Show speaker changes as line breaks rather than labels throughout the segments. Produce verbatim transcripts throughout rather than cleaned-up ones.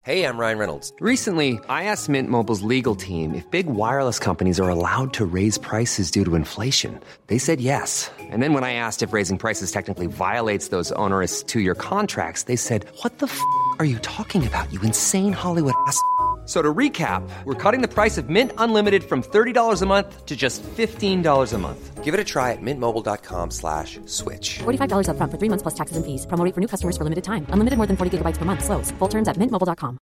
Hey, I'm Ryan Reynolds.
Recently, I asked Mint Mobile's legal team if big wireless companies are allowed to raise prices due to inflation. They said yes. And then when I asked if raising prices technically violates those onerous two-year contracts, they said, what the f*** are you talking about, you insane Hollywood ass f- So to recap, we're cutting the price of Mint Unlimited from thirty dollars a month to just fifteen dollars a month.
Give it a try at mintmobile.com slash switch.
forty-five dollars up front for three months plus taxes and fees. Promo rate for new customers for limited time. Unlimited more than forty gigabytes per month. Slows full terms at mint mobile dot com.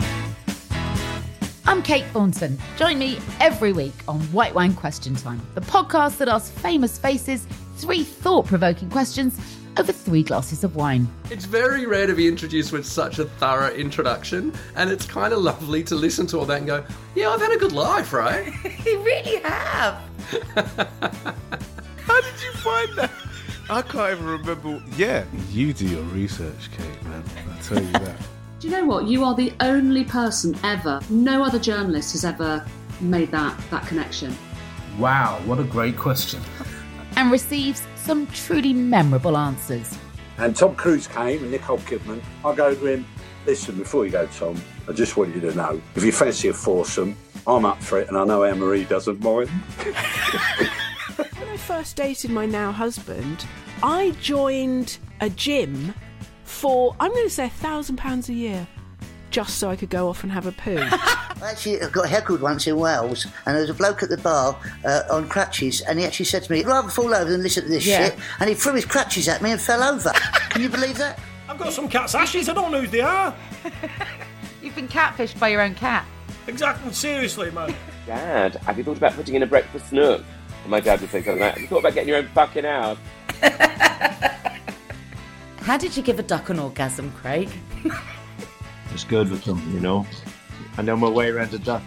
I'm Kate Thornton. Join me every week on White Wine Question Time, the podcast that asks famous faces three thought-provoking questions over three glasses of wine.
It's very rare to be introduced with such a thorough introduction, and it's kind of lovely to listen to all that and go, yeah, I've had a good life, right?
You really have.
How did you find that? I can't even remember. Yeah, you do your research, Kate, man. I'll tell you that.
Do you know what? You are the only person ever, no other journalist has ever made that, that connection.
Wow, what a great question.
And receives some truly memorable answers.
And Tom Cruise came and Nicole Kidman. I go to him, listen, before you go, Tom, I just want you to know, if you fancy a foursome, I'm up for it, and I know Anne-Marie doesn't mind.
When I first dated my now husband, I joined a gym for, I'm going to say, a thousand pounds a year, just so I could go off and have a poo.
Actually, I got heckled once in Wales, and there was a bloke at the bar uh, on crutches, and he actually said to me, I'd rather fall over than listen to this
Yeah.
shit, and he threw his crutches at me and fell over. Can you believe that?
I've got some cat's ashes, I don't know who they are.
You've been catfished by your own cat.
Exactly, seriously, man.
Dad, have you thought about putting in a breakfast nook? And my dad would say something like, have you thought about getting your own fucking house?
How did you give a duck an orgasm, Craig?
It's good with them, you know. I know my way around a duck.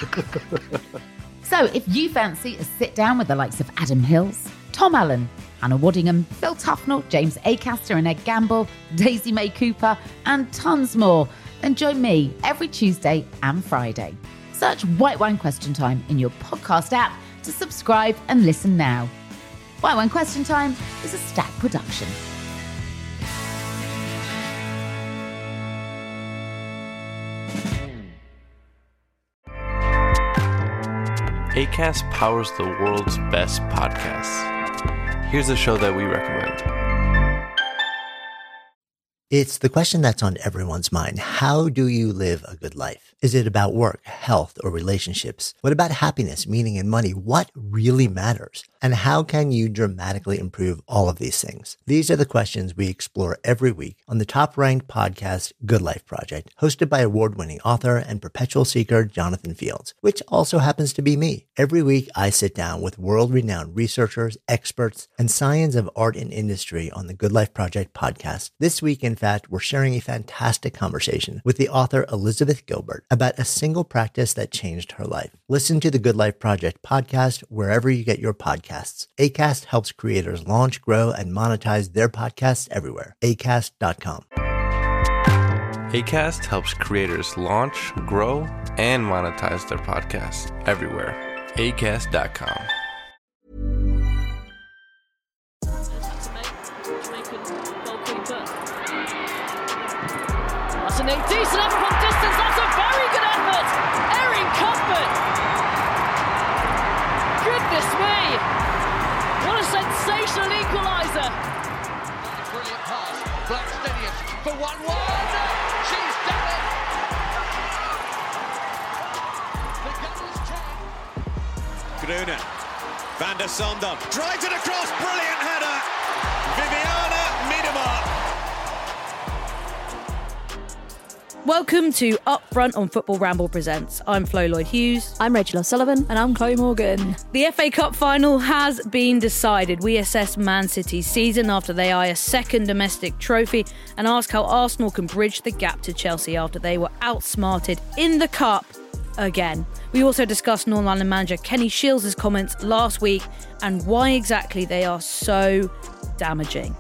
So if you fancy a sit down with the likes of Adam Hills, Tom Allen, Hannah Waddingham, Phil Tufnell, James Acaster and Ed Gamble, Daisy May Cooper, and tons more, then join me every Tuesday and Friday. Search White Wine Question Time in your podcast app to subscribe and listen now. White Wine Question Time is a Stack production.
Acast powers the world's best podcasts. Here's a show that we recommend.
It's the question that's on everyone's mind. How do you live a good life? Is it about work, health, or relationships? What about happiness, meaning, and money? What really matters? And how can you dramatically improve all of these things? These are the questions we explore every week on the top-ranked podcast, Good Life Project, hosted by award-winning author and perpetual seeker Jonathan Fields, which also happens to be me. Every week, I sit down with world-renowned researchers, experts, and science of art and industry on the Good Life Project podcast. This week, in fact, we're sharing a fantastic conversation with the author Elizabeth Gilbert about a single practice that changed her life. Listen to the Good Life Project podcast wherever you get your podcasts. Acast helps creators launch, grow, and monetize their podcasts everywhere. acast dot com.
Acast helps creators launch, grow, and monetize their podcasts everywhere. acast dot com.
That's a decent effort from distance. That's a very good effort. Erin Cuthbert. Goodness me. What a sensational equaliser.
Brilliant pass. Black Stadium for one one. She's done it. The Gunners try.
Gruner. Van der Sondam. Drives it across. Brilliant header. Viviana Miedema.
Welcome to Up Front on Football Ramble Presents. I'm Flo Lloyd-Hughes.
I'm Rachel O'Sullivan.
And I'm Chloe Morgan. The F A Cup final has been decided. We assess Man City's season after they eye a second domestic trophy and ask how Arsenal can bridge the gap to Chelsea after they were outsmarted in the Cup again. We also discussed Northern London manager Kenny Shiels' comments last week and why exactly they are so damaging.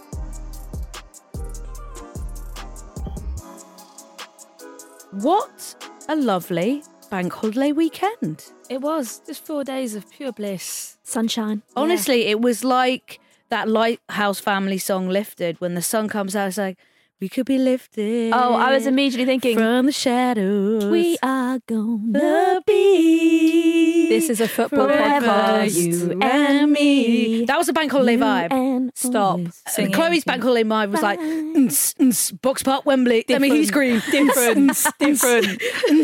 What a lovely bank holiday weekend.
It was. Just four days of pure bliss. Sunshine.
Honestly, yeah. It was like that Lighthouse Family song Lifted. When the sun comes out, it's like, We could be lifted.
Oh, I was immediately thinking
from the shadows.
We are gonna be. This is a football
forever,
podcast.
You and me. That was a bank holiday
You
vibe.
and
Stop.
singing.
Chloe's bank holiday vibe was like "Ns, ns, Box Park, Wembley. Let me hear you scream.
Different. Different.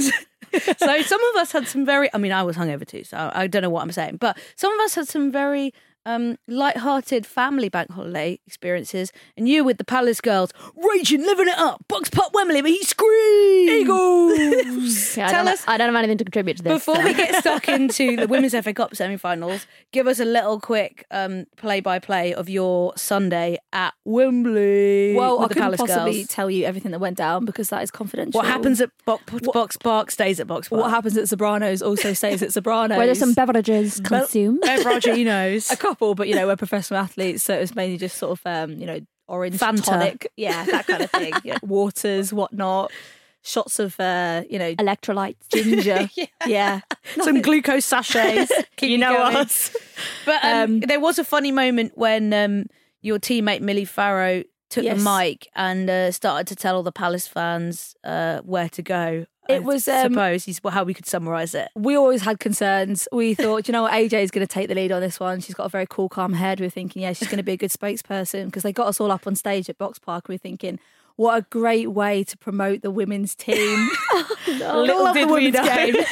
So some of us had some very. I mean, I was hungover too, so I don't know what I'm saying. But some of us had some very um, light-hearted family bank holiday experiences, and you with the Palace girls raging, living it up. Box Park, Wembley, but he screamed. Eagles.
Yeah, I
Tell
don't,
us
I don't have anything to contribute to this.
before we get stuck into the Women's F A Cup semi-finals. Give us a little quick um, play-by-play of your Sunday at Wembley.
Well,
with
I
the
couldn't
Palace
possibly
girls.
tell you everything that went down because that is confidential.
What happens at Box, Box Park stays at Box Park.
What happens at Sobranos also stays at Sobranos.
Were there some beverages
Be-
consumed?
Beveraginos.
A couple, but you know, we're professional athletes, so it was mainly just sort of, um, you know, orange
Fanta.
tonic, yeah, that kind of thing. Yeah, waters, whatnot, shots of, uh, you know,
electrolytes,
ginger,
yeah.
yeah,
Some glucose sachets. Keep
you know
going.
us.
But um,
Um,
there was a funny moment when um, your teammate Millie Farrow took
Yes.
the mic and uh, started to tell all the Palace fans uh, where to go.
It
I
was, um,
suppose is how we could summarise it.
We always had concerns. We thought, you know what, A J is going to take the lead on this one. She's got a very cool, calm head. We were thinking, yeah, she's going to be a good spokesperson because they got us all up on stage at Box Park. We were thinking, what a great way to promote the women's team.
no.
Little
Love
did
the
we
women's
know
game.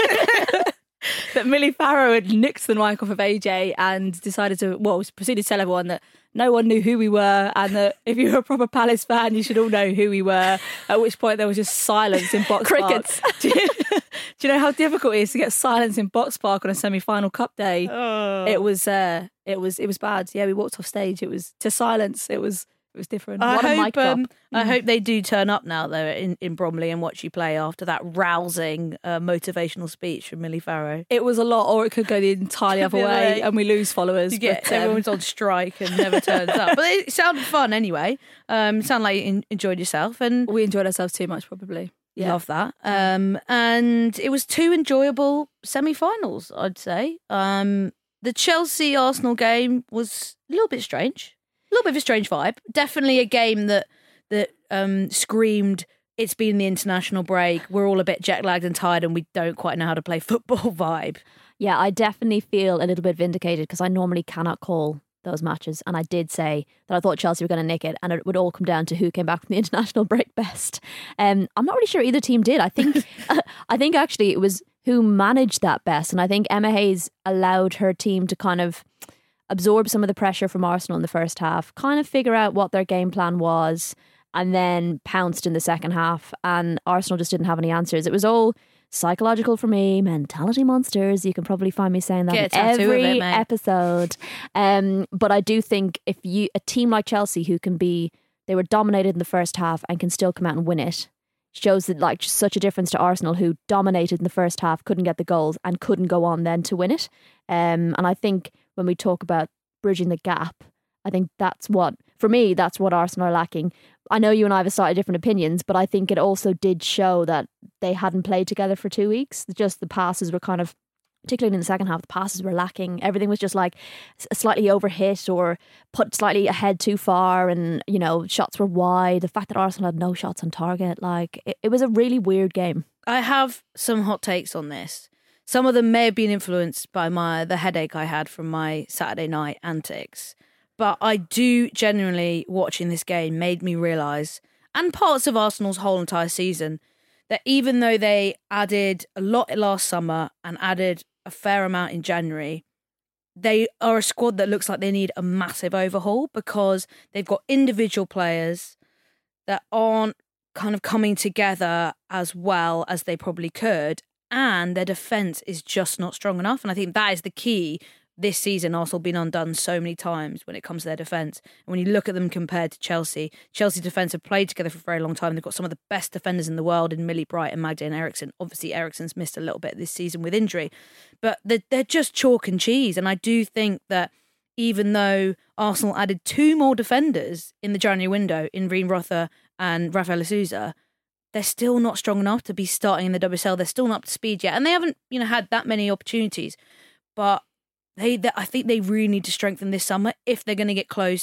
that Millie Farrow had nicked the mic off of A J and decided to, well, proceeded to tell everyone that no one knew who we were and that if you were a proper Palace fan, you should all know who we were. At which point there was just silence in Box
Crickets.
Park. Do you, do you know how difficult it is to get silence in Box Park on a semi-final cup day?
Oh.
It was, uh, it was, it was bad. Yeah, we walked off stage. It was to silence. It was, it was different.
I
what a
hope,
mic drop.
um, I
Mm.
hope they do turn up now, though, in, in Bromley and watch you play after that rousing uh, motivational speech from Millie Farrow.
It was a lot, or it could go the entirely other
The other
way,
way.
and we lose followers.
You get
but, um,
everyone's on strike and never turns up. But it sounded fun anyway. Um, sounded like you en- enjoyed yourself, and
we enjoyed ourselves too much, probably. Yeah.
Love that. Um, and it was two enjoyable semi-finals, I'd say. Um, the Chelsea Arsenal game was a little bit strange, a little bit of a strange vibe. Definitely a game that that um, screamed, it's been the international break, we're all a bit jet lagged and tired and we don't quite know how to play football vibe.
Yeah, I definitely feel a little bit vindicated because I normally cannot call those matches. And I did say that I thought Chelsea were going to nick it and it would all come down to who came back from the international break best. Um, I'm not really sure either team did. I think, I think actually it was who managed that best. And I think Emma Hayes allowed her team to kind of absorb some of the pressure from Arsenal in the first half, kind of figure out what their game plan was, and then pounced in the second half. And Arsenal just didn't have any answers. It was all psychological for me, mentality monsters. You can probably find me saying that
Get a
in
tattoo of
every
it, mate.
episode. Um, but I do think if you a team like Chelsea who can be, they were dominated in the first half and can still come out and win it, shows that like such a difference to Arsenal who dominated in the first half, couldn't get the goals and couldn't go on then to win it. Um, and I think when we talk about bridging the gap, I think that's what, for me, that's what Arsenal are lacking. I know you and I have slightly different opinions, but I think it also did show that they hadn't played together for two weeks. Just the passes were kind of, particularly in the second half, the passes were lacking. Everything was just like slightly overhit or put slightly ahead too far, and, you know, shots were wide. The fact that Arsenal had no shots on target, like, it, it was a really weird game.
I have some hot takes on this. Some of them may have been influenced by my the headache I had from my Saturday night antics. But I do genuinely, watching this game, made me realise, and parts of Arsenal's whole entire season, that even though they added a lot last summer and added a fair amount in January, they are a squad that looks like they need a massive overhaul because they've got individual players that aren't kind of coming together as well as they probably could, and their defence is just not strong enough. And I think that is the key. This season, Arsenal have been undone so many times when it comes to their defence. And when you look at them compared to Chelsea, Chelsea's defence have played together for a very long time. They've got some of the best defenders in the world in Millie Bright and Magdalene Eriksson. Obviously, Eriksson's missed a little bit this season with injury. But they're, they're just chalk and cheese. And I do think that even though Arsenal added two more defenders in the January window, in Reen Rother and Rafael Sousa, they're still not strong enough to be starting in the W S L. They're still not up to speed yet. And they haven't, you know, had that many opportunities. But They, they, I think they really need to strengthen this summer if they're going to get close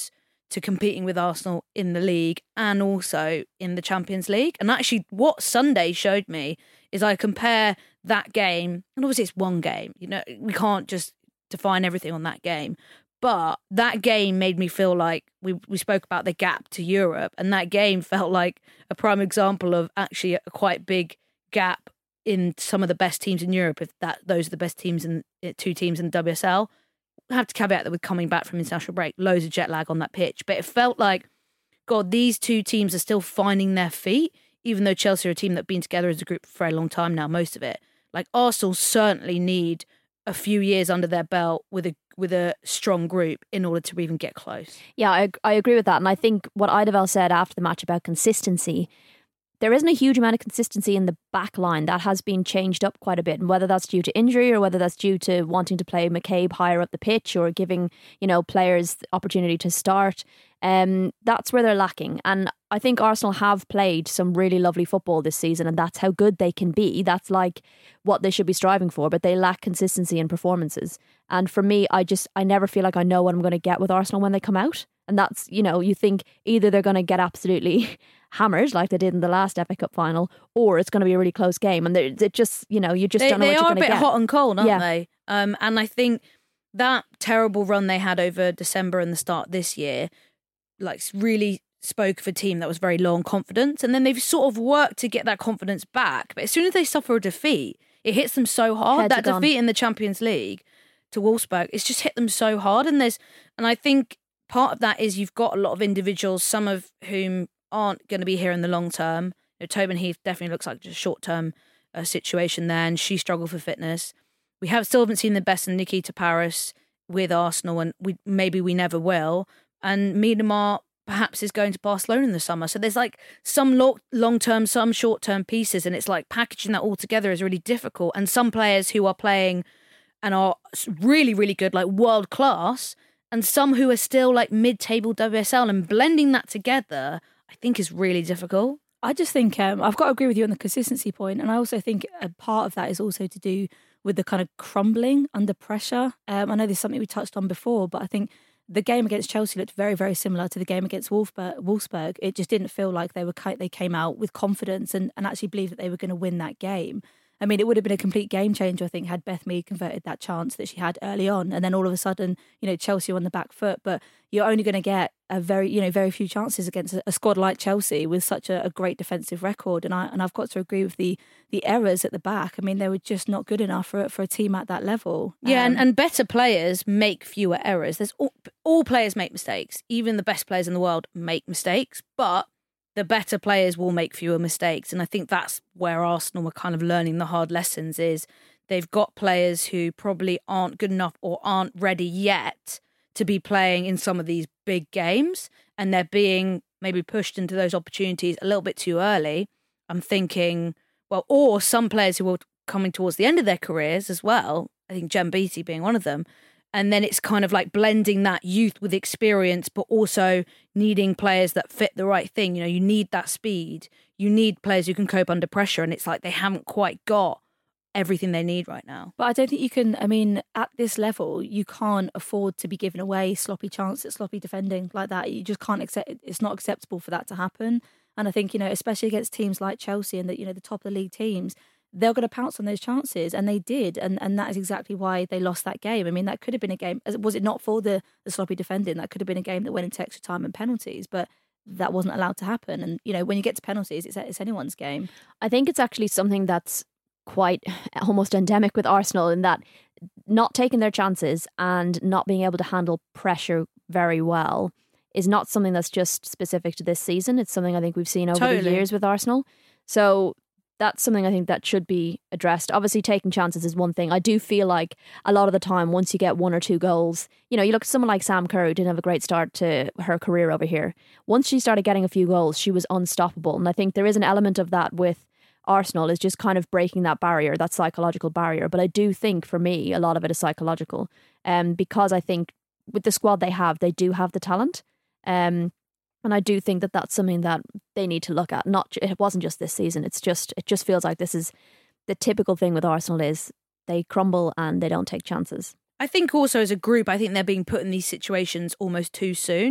to competing with Arsenal in the league and also in the Champions League. And actually what Sunday showed me is I compare that game, and obviously it's one game, you know, we can't just define everything on that game, but that game made me feel like we, we spoke about the gap to Europe, and that game felt like a prime example of actually a quite big gap in some of the best teams in Europe, if that those are the best teams in two teams in the W S L. I have to caveat that with coming back from international break, loads of jet lag on that pitch, but it felt like, God, these two teams are still finding their feet, even though Chelsea are a team that have been together as a group for a very long time now, most of it. Like, Arsenal certainly need a few years under their belt with a with a strong group in order to even get close.
Yeah, I, I agree with that. And I think what Eidevall said after the match about consistency, there isn't a huge amount of consistency in the back line. That has been changed up quite a bit. And whether that's due to injury or whether that's due to wanting to play McCabe higher up the pitch or giving, you know, players the opportunity to start, um, that's where they're lacking. And I think Arsenal have played some really lovely football this season, and that's how good they can be. That's like what they should be striving for, but they lack consistency in performances. And for me, I just, I never feel like I know what I'm going to get with Arsenal when they come out. And that's, you know, you think either they're going to get absolutely hammered like they did in the last F A Cup final, or it's going to be a really close game. And it just, you know, you just
they,
don't know what you're going to get.
They are a bit hot and cold, aren't
yeah.
they? Um, and I think that terrible run they had over December and the start this year, like, really spoke of a team that was very low on confidence. And then they've sort of worked to get that confidence back. But as soon as they suffer a defeat, it hits them so hard.
Heads
that
are gone.
defeat in the Champions League to Wolfsburg, it's just hit them so hard. And there's, and I think part of that is you've got a lot of individuals, some of whom aren't going to be here in the long term. You know, Tobin Heath definitely looks like just a short-term uh, situation there, and she struggled for fitness. We have still haven't seen the best of Nikita Paris with Arsenal, and we maybe we never will. And Miedemar perhaps is going to Barcelona in the summer. So there's like some lo- long-term, some short-term pieces, and it's like packaging that all together is really difficult. And some players who are playing and are really, really good, like world-class, and some who are still like mid-table W S L, and blending that together, I think, is really difficult.
I just think um, I've got to agree with you on the consistency point, and I also think a part of that is also to do with the kind of crumbling under pressure. Um, I know this is something we touched on before, but I think the game against Chelsea looked very, very similar to the game against Wolfsburg. Wolfsburg. It just didn't feel like they were they came out with confidence and, and actually believed that they were going to win that game. I mean, it would have been a complete game changer, I think, had Beth Mead converted that chance that she had early on. And then all of a sudden, you know, Chelsea on the back foot. But you're only going to get a very, you know, very few chances against a, a squad like Chelsea with such a, a great defensive record. And, I, and I've got to agree with the the errors at the back. I mean, they were just not good enough for, for a team at that level.
Yeah,
Um,
and, and better players make fewer errors. There's all, all players make mistakes. Even the best players in the world make mistakes. But the better players will make fewer mistakes. And I think that's where Arsenal are kind of learning the hard lessons, is they've got players who probably aren't good enough or aren't ready yet to be playing in some of these big games. And they're being maybe pushed into those opportunities a little bit too early. I'm thinking, well, or some players who are coming towards the end of their careers as well. I think Jem Beattie being one of them. And then it's kind of like blending that youth with experience, but also needing players that fit the right thing. You know, you need that speed. You need players who can cope under pressure. And it's like they haven't quite got everything they need right now.
But I don't think you can, I mean, at this level, you can't afford to be giving away sloppy chances, sloppy defending like that. You just can't accept, it's not acceptable for that to happen. And I think, you know, especially against teams like Chelsea and the, you know, the top of the league teams, they're going to pounce on those chances, and they did, and and that is exactly why they lost that game. I mean, that could have been a game, was it not for the, the sloppy defending, that could have been a game that went into extra time and penalties, but that wasn't allowed to happen. And, you know, when you get to penalties, it's, it's anyone's game.
I think it's actually something that's quite almost endemic with Arsenal, in that not taking their chances and not being able to handle pressure very well is not something that's just specific to this season. It's something I think we've seen over
Totally.
the years with Arsenal. So that's something I think that should be addressed. Obviously, taking chances is one thing. I do feel like a lot of the time, once you get one or two goals, you know, you look at someone like Sam Kerr, who didn't have a great start to her career over here. Once she started getting a few goals, she was unstoppable. And I think there is an element of that with Arsenal, is just kind of breaking that barrier, that psychological barrier. But I do think, for me, a lot of it is psychological. Um, because I think with the squad they have, they do have the talent. Um, And I do think that that's something that they need to look at. Not, it wasn't just this season. It's just, it just feels like this is the typical thing with Arsenal, is they crumble and they don't take chances.
I think also as a group, I think they're being put in these situations almost too soon,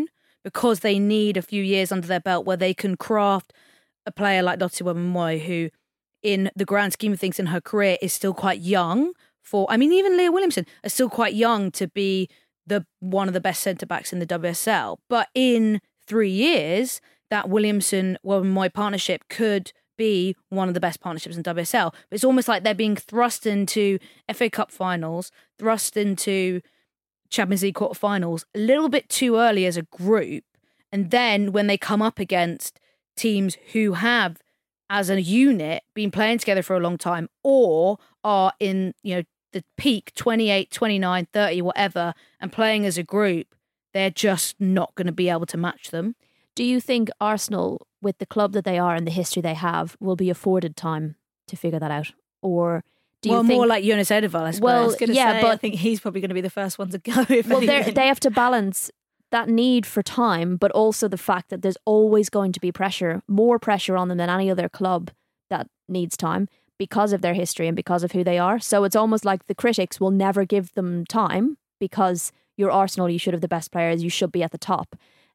because they need a few years under their belt where they can craft a player like Dottie Webber-Moy, who in the grand scheme of things in her career is still quite young for, I mean, even Leah Williamson is still quite young to be the one of the best centre-backs in the W S L. But in three years, that Williamson-Webber-Moy partnership could be one of the best partnerships in W S L. But it's almost like they're being thrust into F A Cup finals, thrust into Champions League quarterfinals a little bit too early as a group. And then when they come up against teams who have, as a unit, been playing together for a long time, or are in, you know, the peak twenty-eight, twenty-nine, thirty, whatever, and playing as a group, they're just not going to be able to match them.
Do you think Arsenal, with the club that they are and the history they have, will be afforded time to figure that out? Or do you
well,
think...
more like Jonas Eidevall, I suppose.
Well,
I was gonna
yeah,
say,
but
I think he's probably going to be the first one to go. If
well,
anything.
they have to balance that need for time, but also the fact that there's always going to be pressure, more pressure on them than any other club that needs time because of their history and because of who they are. So it's almost like the critics will never give them time because you're Arsenal, you should have the best players, you should be at the top.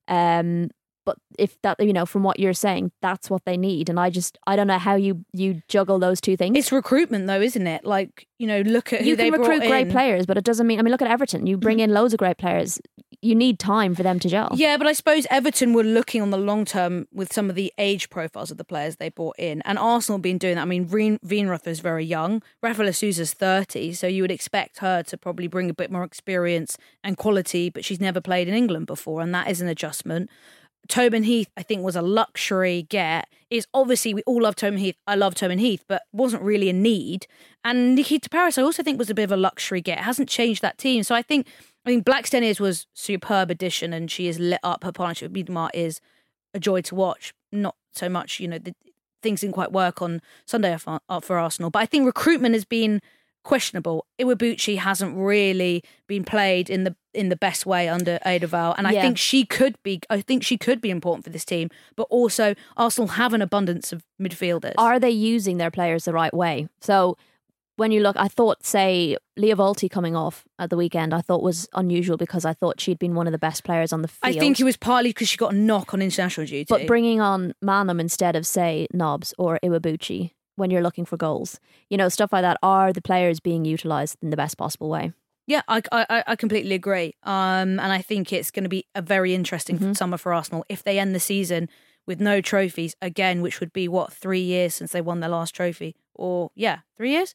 Um, but if that, you know, from what you're saying, that's what they need. And I just, I don't know how you, you juggle those two things.
It's recruitment though, isn't it? Like, you know, look at who
you
they
can
brought
recruit great
in.
players, but it doesn't mean, I mean, look at Everton. You bring in loads of great players. You need time for them to gel.
Yeah, but I suppose Everton were looking on the long term with some of the age profiles of the players they brought in. And Arsenal have been doing that. I mean, Veen Veenruth is very young. Rafaela Sousa's thirty, so you would expect her to probably bring a bit more experience and quality, but she's never played in England before, and that is an adjustment. Tobin Heath, I think, was a luxury get. Is obviously, we all love Tobin Heath. I love Tobin Heath, but wasn't really a need. And Nikita Paris, I also think, was a bit of a luxury get. It hasn't changed that team. So I think, I mean, Blackstenius was superb addition, and she has lit up. Her partnership with Miedemar is a joy to watch. Not so much, you know, the, things didn't quite work on Sunday for, for Arsenal. But I think recruitment has been questionable. Iwabuchi hasn't really been played in the in the best way under Eidevall, and I
Yeah.
think she could be. I think she could be important for this team. But also, Arsenal have an abundance of midfielders.
Are they using their players the right way? So when you look, I thought, say, Leah Volti coming off at the weekend, I thought was unusual because I thought she'd been one of the best players on the field.
I think it was partly because she got a knock on international duty.
But bringing on Manham instead of, say, Nobbs or Iwabuchi when you're looking for goals, you know, stuff like that, are the players being utilised in the best possible way?
Yeah, I, I I completely agree. Um, and I think it's going to be a very interesting
Mm-hmm.
summer for Arsenal if they end the season with no trophies again, which would be what, three years since they won their last trophy, or yeah, three years.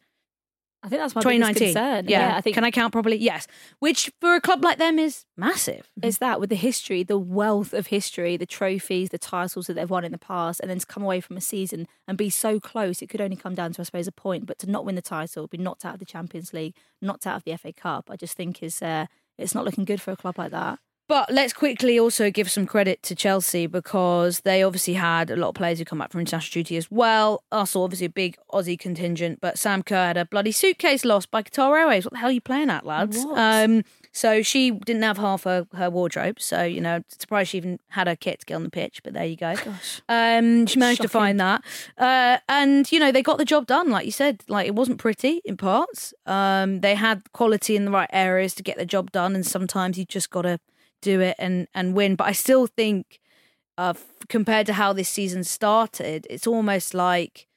I think that's my
twenty
biggest
nineteen.
concern.
Yeah.
Yeah, I think-
Can I count properly? Yes. Which for a club like them is massive.
It's that with the history, the wealth of history, the trophies, the titles that they've won in the past, and then to come away from a season and be so close, it could only come down to, I suppose, a point. But to not win the title, be knocked out of the Champions League, knocked out of the F A Cup, I just think is uh, it's not looking good for a club like that.
But let's quickly also give some credit to Chelsea because they obviously had a lot of players who come back from international duty as well. Also, obviously, a big Aussie contingent. But Sam Kerr had a bloody suitcase lost by Qatar Airways. What the hell are you playing at, lads?
What?
Um, so she didn't have half her, her wardrobe. So, you know, surprised she even had her kit to get on the pitch. But there you go.
Gosh.
Um, she managed to
Shocking.
find that. Uh, and, you know, they got the job done, like you said. Like, it wasn't pretty in parts. Um, they had quality in the right areas to get the job done. And sometimes you just got to do it and, and win. But I still think, uh, compared to how this season started, it's almost like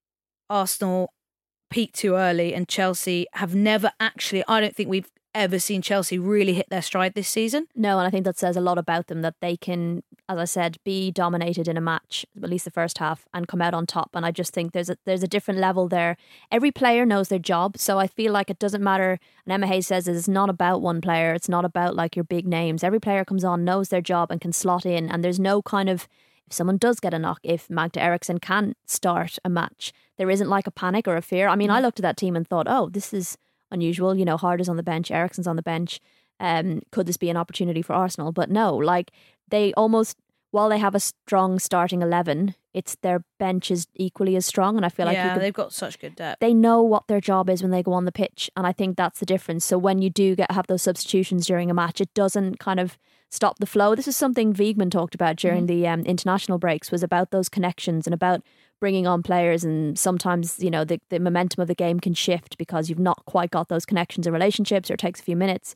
Arsenal peaked too early and Chelsea have never actually, I don't think we've ever seen Chelsea really hit their stride this season.
No, and I think that says a lot about them, that they can, as I said, be dominated in a match, at least the first half, and come out on top. And I just think there's a there's a different level there. Every player knows their job, so I feel like it doesn't matter. And Emma Hayes says it's not about one player. It's not about like your big names. Every player comes on, knows their job, and can slot in. And there's no kind of, if someone does get a knock, if Magda Eriksson can start a match, there isn't like a panic or a fear. I mean, I looked at that team and thought, oh, this is unusual. You know, Harder's on the bench, Eriksson's on the bench. Um, could this be an opportunity for Arsenal? But no, like they almost, while they have a strong starting eleven, it's their bench is equally as strong. And I feel like you
yeah,
could,
they've got such good depth.
they know what their job is when they go on the pitch, and I think that's the difference. So when you do get have those substitutions during a match, it doesn't kind of stop the flow. This is something Wiegman talked about during
Mhm.
the um, international breaks, was about those connections and about bringing on players. And sometimes, you know, the, the momentum of the game can shift because you've not quite got those connections and relationships, or it takes a few minutes.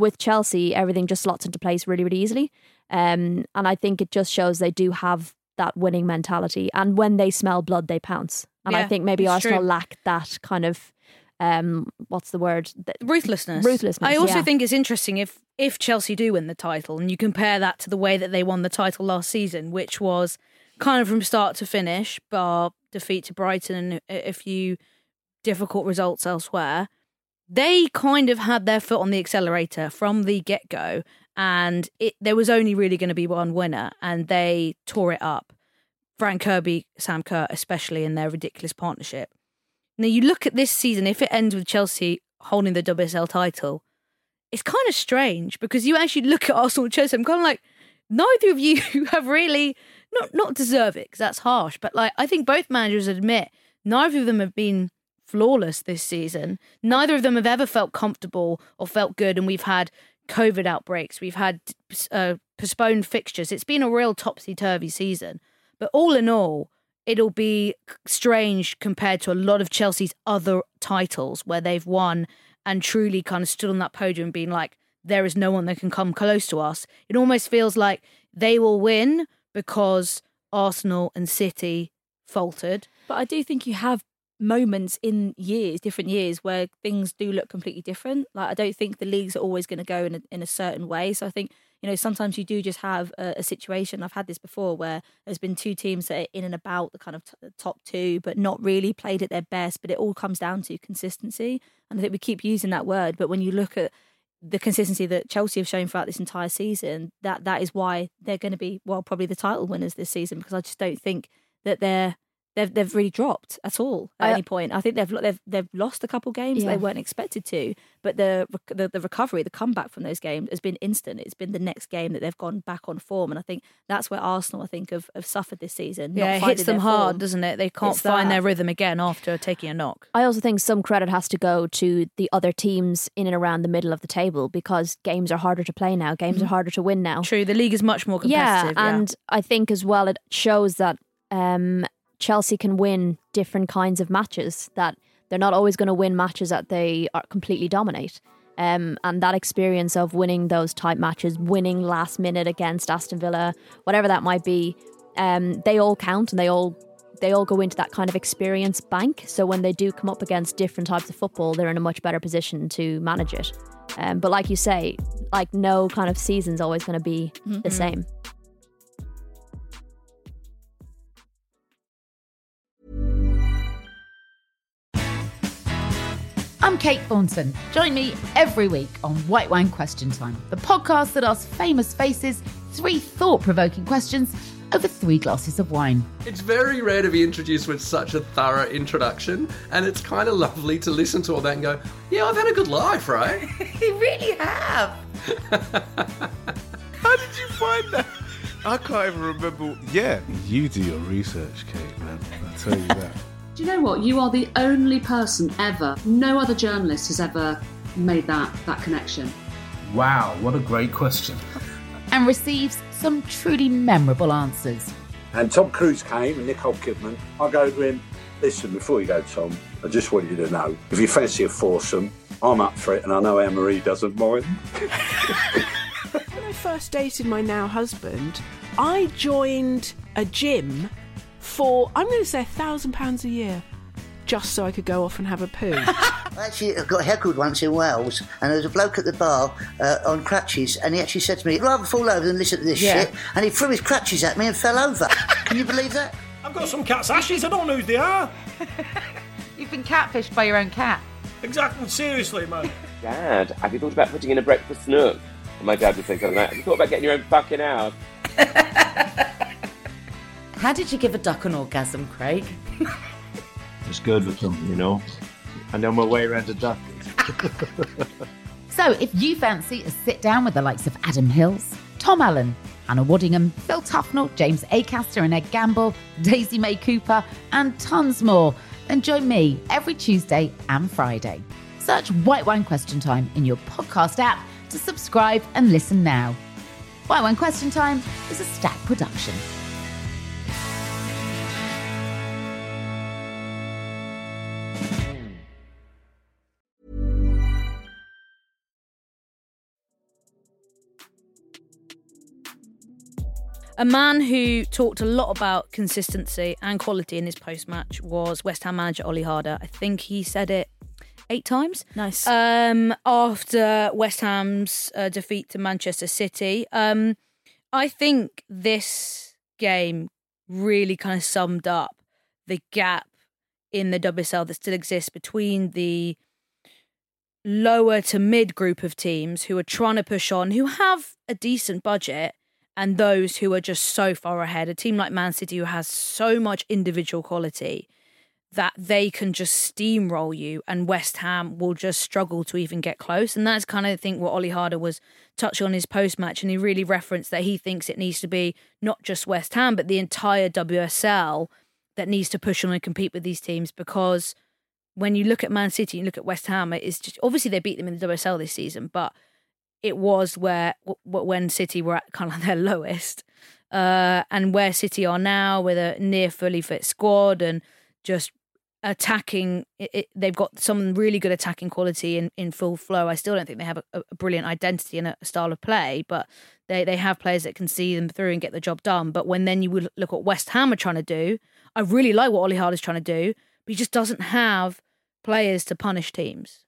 with Chelsea, everything just slots into place really, really easily. Um, and I think it just shows they do have that winning mentality. And when they smell blood, they pounce. And
Yeah,
I think maybe
it's
Arsenal
true.
lack that kind of, um, what's the word? Th-
Ruthlessness.
Ruthlessness.
I also
yeah.
think it's interesting if if Chelsea do win the title, and you compare that to the way that they won the title last season, which was kind of from start to finish, bar defeat to Brighton and a a few difficult results elsewhere. They kind of had their foot on the accelerator from the get-go, and it there was only really going to be one winner, and they tore it up. Frank Kirby, Sam Kerr, especially in their ridiculous partnership. Now, you look at this season, if it ends with Chelsea holding the W S L title, it's kind of strange because you actually look at Arsenal and Chelsea, I'm kind of like, neither of you have really, not not deserve it, because that's harsh, but like I think both managers admit neither of them have been flawless this season. Neither of them have ever felt comfortable or felt good, and we've had COVID outbreaks, we've had uh, postponed fixtures. It's been a real topsy-turvy season. But all in all, it'll be strange compared to a lot of Chelsea's other titles where they've won and truly kind of stood on that podium being like, there is no one that can come close to us. It almost feels like they will win because Arsenal and City faltered.
But I do think you have moments in years, different years, where things do look completely different. Like, I don't think the leagues are always going to go in a, in a certain way. So I think, you know, sometimes you do just have a, a situation. I've had this before where there's been two teams that are in and about the kind of t- the top two, but not really played at their best. But it all comes down to consistency. And I think we keep using that word. But when you look at the consistency that Chelsea have shown throughout this entire season, that that is why they're going to be, well, probably the title winners this season, because I just don't think that they're They've they've really dropped at all at
I-
any point. I think they've they've they've lost a couple games
Yeah.
they weren't expected to, but the, the the recovery, the comeback from those games has been instant. It's been the next game that they've gone back on form, and I think that's where Arsenal, I think, have, have suffered this season.
Yeah,
not
it hits
finding
them
their
hard,
form.
doesn't it? They can't
It's
find
that.
their rhythm again after taking a knock.
I also think some credit has to go to the other teams in and around the middle of the table, because games are harder to play now. Games
Mhm.
are harder to win now.
True, the league is much more competitive.
Yeah, and I think as well it shows that um, Chelsea can win different kinds of matches, that they're not always going to win matches that they are completely dominate. Um, and that experience of winning those type matches, winning last minute against Aston Villa, whatever that might be, um, they all count, and they all they all go into that kind of experience bank. So when they do come up against different types of football, they're in a much better position to manage it. Um, but like you say, like no kind of season's always going to be the
Mhm.
same.
I'm Kate Thornton. Join me every week on White Wine Question Time, the podcast that asks famous faces three thought-provoking questions over three glasses of wine.
It's very rare to be introduced with such a thorough introduction, and it's kind of lovely to listen to all that and go, yeah, I've had a good life, right?
You really have.
How did you find that? I can't even remember. Yeah, you do your research, Kate, man. I tell you that.
Do you know what? You are the only person ever, no other journalist has ever made that, that connection.
Wow, what a great question.
And receives some truly memorable answers.
And Tom Cruise came and Nicole Kidman. I go to him, listen, before you go, Tom, I just want you to know, if you fancy a foursome, I'm up for it, and I know Anne-Marie doesn't mind.
When I first dated my now husband, I joined a gym for, I'm going to say, a thousand pounds a year, just so I could go off and have a poo.
I actually got heckled once in Wales, and there was a bloke at the bar uh, on crutches, and he actually said to me, I'd rather fall over than listen to this
Yeah.
shit, and he threw his crutches at me and fell over. Can you believe that?
I've got some cat's ashes, I don't know who they are.
You've been catfished by your own cat.
Exactly, seriously, man.
Dad, have you thought about putting in a breakfast nook? And my dad would say something like, have you thought about getting your own fucking house?
How did you give a duck an orgasm, Craig?
It's good with them, you know. I know my way around a duck.
So if you fancy a sit down with the likes of Adam Hills, Tom Allen, Hannah Waddingham, Phil Tufnell, James Acaster and Ed Gamble, Daisy May Cooper, and tons more, then join me every Tuesday and Friday. Search White Wine Question Time in your podcast app to subscribe and listen now. White Wine Question Time is a Stack production.
A man who talked a lot about consistency and quality in his post-match was West Ham manager Ollie Harder. I think he said it eight times.
Nice.
Um, after West Ham's uh, defeat to Manchester City. Um, I think this game really kind of summed up the gap in the W S L that still exists between the lower to mid group of teams who are trying to push on, who have a decent budget, and those who are just so far ahead. A team like Man City who has so much individual quality that they can just steamroll you, and West Ham will just struggle to even get close. And that's kind of, I think, what Ollie Harder was touching on his post-match, and he really referenced that he thinks it needs to be not just West Ham, but the entire W S L that needs to push on and compete with these teams, because when you look at Man City, you look at West Ham, it's just, obviously they beat them in the W S L this season, but it was where when City were at kind of their lowest, uh, and where City are now with a near fully fit squad and just attacking. It, it, they've got some really good attacking quality in, in full flow. I still don't think they have a, a brilliant identity and a style of play, but they, they have players that can see them through and get the job done. But when then you would look at what West Ham are trying to do, I really like what Ollie Harder's trying to do, but he just doesn't have players to punish teams.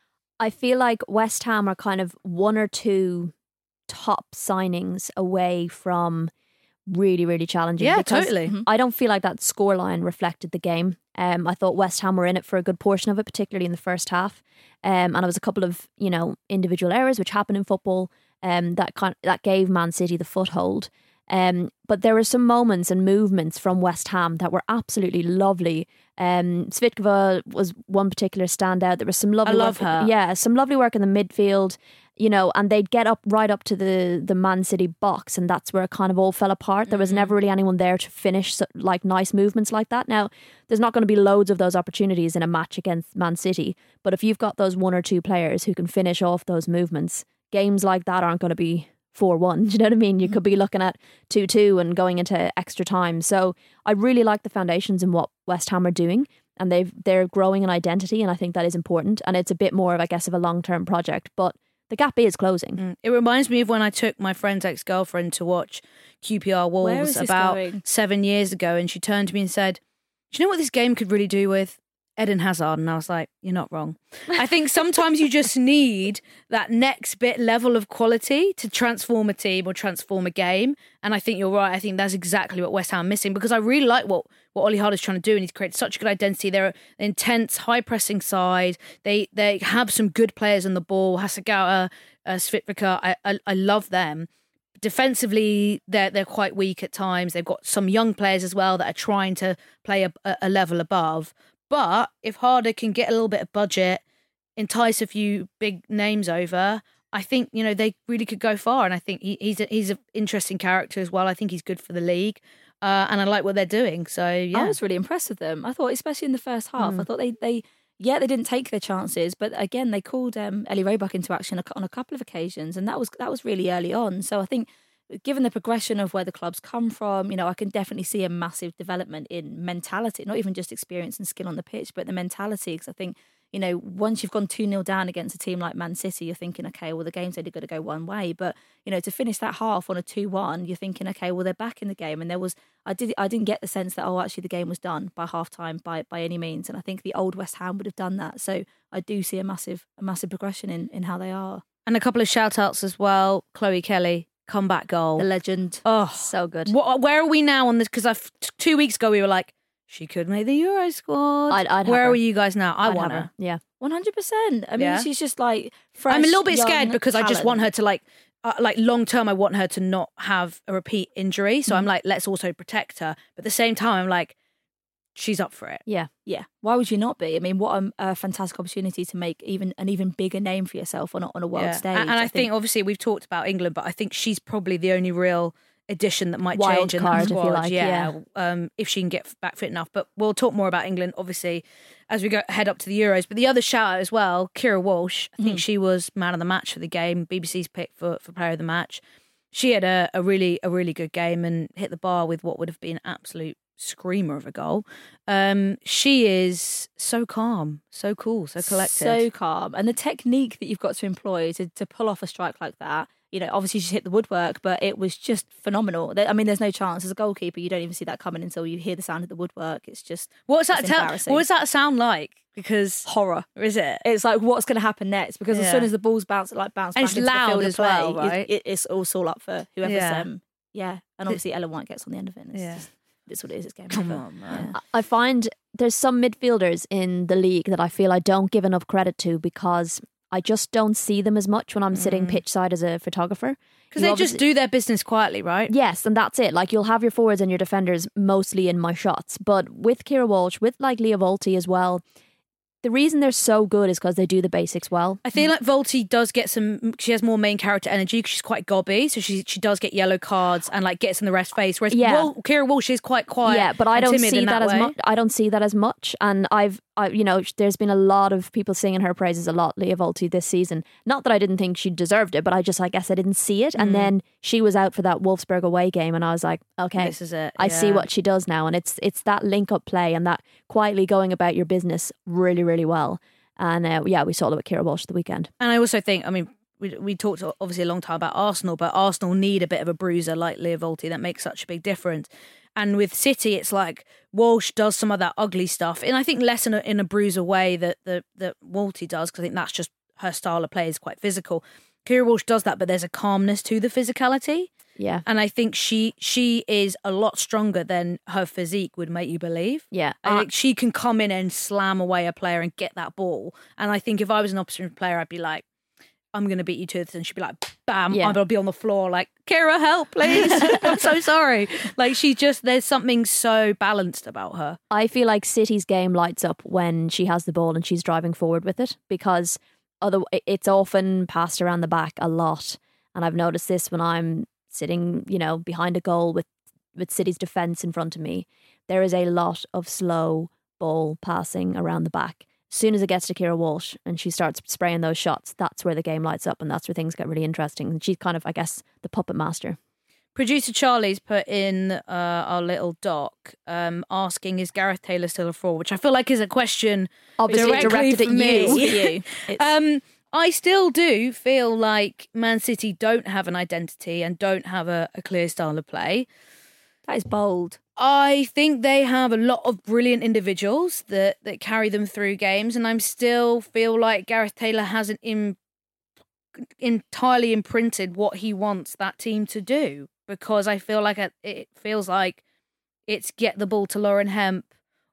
I feel like West Ham are kind of one or two top signings away from really, really challenging.
Yeah,
because
totally.
I don't feel like that scoreline reflected the game. Um, I thought West Ham were in it for a good portion of it, particularly in the first half. Um, and it was a couple of, you know, individual errors which happen in football um, that kind that gave Man City the foothold. Um, but there were some moments and movements from West Ham that were absolutely lovely. Um, Svitkova was one particular standout. There was some lovely
I love
work,
her.
Yeah, some lovely work in the midfield, you know, and they'd get up right up to the, the Man City box, and that's where it kind of all fell apart. There was
Mm-hmm.
never really anyone there to finish so, like nice movements like that. Now, there's not going to be loads of those opportunities in a match against Man City, but if you've got those one or two players who can finish off those movements, games like that aren't going to be four one. Do you know what I mean? You could be looking at two two and going into extra time. So I really like the foundations in what West Ham are doing, and they've they're growing an identity, and I think that is important. And it's a bit more of, I guess, of a long term project, but the gap is closing.
Mm. It reminds me of when I took my friend's ex-girlfriend to watch Q P R
Where
Wolves
is this
about
going?
seven years ago, and she turned to me and said, "Do you know what this game could really do with Eden Hazard?" And I was like, "You're not wrong." I think sometimes you just need that next bit level of quality to transform a team or transform a game. And I think you're right. I think that's exactly what West Ham are missing, because I really like what, what Ollie Harder's trying to do, and he's created such a good identity. They're an intense, high-pressing side. They they have some good players on the ball. Hasegawa, uh, Svitkova, I, I I love them. Defensively, they're they're quite weak at times. They've got some young players as well that are trying to play a, a level above. But if Harder can get a little bit of budget, entice a few big names over, I think, you know, they really could go far. And I think he, he's a, he's an interesting character as well. I think he's good for the league. Uh, and I like what they're doing. So, yeah.
I was really impressed with them. I thought, especially in the first half,
Mm.
I thought they, they, yeah, they didn't take their chances, but again, they called um, Ellie Roebuck into action on a couple of occasions, and that was that was really early on. So I think, given the progression of where the club's come from, you know, I can definitely see a massive development in mentality, not even just experience and skill on the pitch, but the mentality. Because I think, you know, once you've gone two nil down against a team like Man City, you're thinking, okay, well, the game's only going to go one way. But, you know, to finish that half on a two one, you're thinking, okay, well, they're back in the game. And there was, I did, I didn't get the sense that, oh, actually the game was done by half time by, by any means. And I think the old West Ham would have done that. So I do see a massive, a massive progression in, in how they are.
And a couple of shout outs as well. Chloe Kelly, comeback goal.
The legend.
Oh,
so good.
What, where are we now on this? Because I've two weeks ago we were like, she could make the Euro squad.
I'd, I'd
where
have her.
are you guys now? I
I'd
want
have
her.
Yeah, one hundred percent. I mean,
Yeah.
she's just like fresh.
I'm a little bit
young
scared because I just
talent.
want her to like, uh, like long term. I want her to not have a repeat injury. So
Mhm.
I'm like, let's also protect her. But at the same time, I'm like, she's up for it.
Yeah, yeah. Why would you not be? I mean, what a, a fantastic opportunity to make even an even bigger name for yourself on a, on a world
Yeah.
stage.
And, and I, think, obviously we've talked about England, but I think she's probably the only real addition that might
Wild
change in
card,
that
if you
squad.
like,
yeah, Um, if she can get back fit enough. But we'll talk more about England, obviously, as we go head up to the Euros. But the other shout out as well, Kira Walsh. I think
Mhm.
she was man of the match for the game. B B C's pick for for player of the match. She had a, a really a really good game and hit the bar with what would have been an absolute screamer of a goal. Um, she is so calm, so cool, so collected.
So calm. And the technique that you've got to employ to, to pull off a strike like that You know, obviously she's hit the woodwork, but it was just phenomenal. There- I mean, there's no chance. As a goalkeeper, you don't even see that coming until you hear the sound of the woodwork. It's just
What's that?
it's
Tell,
embarrassing.
what does that sound like? Because
horror.
Is it?
It's like what's going to happen next? Because as
Yeah.
soon as the ball's bounce, like bounce
And
back
it's
into the
loud
field of
as well,
play, it-
right?
It, it's all all up for whoever's
Yeah.
um yeah. And obviously Ellen White gets on the end of it. And it's
Yeah.
just, it's what it is. It's game
Come
over.
on, man.
Yeah.
I find there's some midfielders in the league that I feel I don't give enough credit to because I just don't see them as much when I'm sitting pitch side as a photographer.
Because
You
they
obviously-
just do their business quietly, right?
Yes, and that's it. Like, you'll have your forwards and your defenders mostly in my shots. But with Kira Walsh, with like Leah Volti as well, the reason they're so good is because they do the basics well.
I feel like Volti does get some. She has more main character energy because she's quite gobby, so she she does get yellow cards and like gets in the ref's face. Whereas
Yeah.
Wal- Kira Walsh is quite quiet.
Yeah, but I
and
don't
timid
see
in
that, as
way.
much. I don't see that as much. And I've, I, you know, there's been a lot of people singing her praises a lot, Leah Volti, this season. Not that I didn't think she deserved it, but I just, I guess, I didn't see it. And
Mm.
then she was out for that Wolfsburg away game, and I was like, okay,
This is it,
I see
yeah.
what she does now, and it's it's that link up play and that quietly going about your business really, really well. And uh, yeah, we saw that with Kira Walsh at the weekend.
And I also think, I mean, we, we talked obviously a long time about Arsenal, but Arsenal need a bit of a bruiser like Leah Volti that makes such a big difference. And with City, it's like Walsh does some of that ugly stuff, and I think less in a, in a bruiser way that that, that Volti does, because I think that's just her style of play is quite physical. Kira Walsh does that, but there's a calmness to the physicality.
Yeah.
And I think she she is a lot stronger than her physique would make you believe.
Yeah.
I think she can come in and slam away a player and get that ball. And I think if I was an opposition player, I'd be like, I'm going to beat you to it. And she'd be like, bam,
Yeah.
I'm going to be on the floor like, Kira, help, please. I'm so sorry. Like, she just, there's something so balanced about her.
I feel like City's game lights up when she has the ball and she's driving forward with it, because other it's often passed around the back a lot. And I've noticed this when I'm sitting, you know, behind a goal with, with City's defence in front of me. There is a lot of slow ball passing around the back. As soon as it gets to Kira Walsh and she starts spraying those shots, that's where the game lights up, and that's where things get really interesting. And she's kind of, I guess, the puppet master.
Producer Charlie's put in uh, our little doc um, asking, is Gareth Taylor still a fraud? Which I feel like is a question
Obviously
directly
directed at
from me.
you.
you.
um, I still do feel like Man City don't have an identity and don't have a, a clear style of play.
That is bold.
I think they have a lot of brilliant individuals that, that carry them through games, and I still feel like Gareth Taylor hasn't in, entirely imprinted what he wants that team to do, because I feel like it, it feels like it's get the ball to Lauren Hemp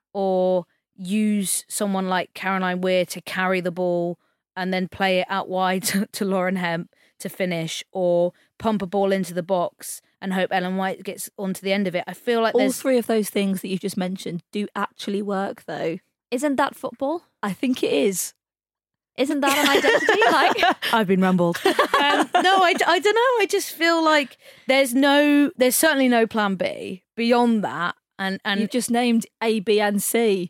or use someone like Caroline Weir to carry the ball and then play it out wide to, to Lauren Hemp to finish, or pump a ball into the box and hope Ellen White gets onto the end of it. I feel like
All
there's
three of those things that you've just mentioned do actually work, though.
Isn't that football?
I think it is.
Isn't that an identity? Like,
I've been rumbled. um, no, I, I don't know. I just feel like there's no, there's certainly no plan B beyond that. And and
You've just named A, B, and C.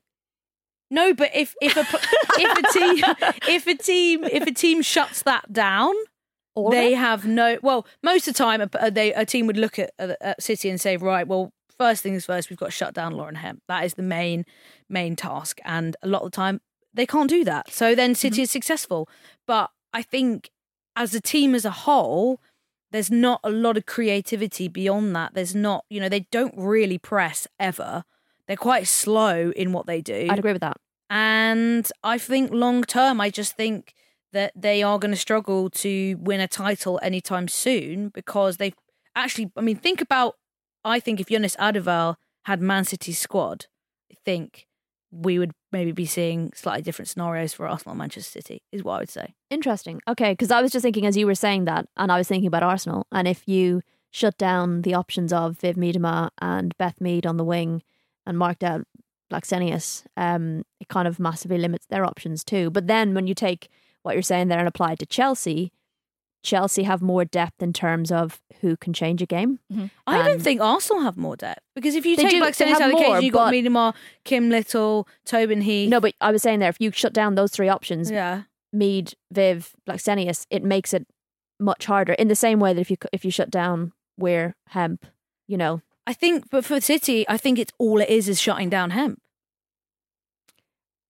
no, but if if a if a team if a team if a team shuts that down,
Or
they
it?
have no. Well, most of the time, a, they a team would look at, at City and say, right, well, first things first, we've got to shut down Lauren Hemp. That is the main main task, and a lot of the time they can't do that. So then City
Mm-hmm.
is successful. But I think as a team as a whole, there's not a lot of creativity beyond that. There's not, you know, they don't really press ever. They're quite slow in what they do.
I'd agree with that.
And I think long term, I just think that they are going to struggle to win a title anytime soon, because they've actually, I mean, think about, I think if Jonas Adeval had Man City's squad, I think we would maybe be seeing slightly different scenarios for Arsenal and Manchester City, is what I would say.
Interesting. Okay, because I was just thinking as you were saying that, and I was thinking about Arsenal, and if you shut down the options of Viv Miedema and Beth Mead on the wing and marked out Blacksenius, um, it kind of massively limits their options too. But then when you take what you're saying there and apply it to Chelsea, Chelsea have more depth in terms of who can change a game.
I don't
And-
think Arsenal have more depth, because if you
They
take
do-
Blacksenius
they have
out of the
more,
case, you've got
but-
Miedema, Kim Little, Tobin Heath.
No, but I was saying there, if you shut down those three options,
Yeah.
Mead, Viv, Blacksenius, it makes it much harder. In the same way that if you if you shut down Weir, Hemp, you know.
I think, but for City, I think it's all it is is shutting down Hemp.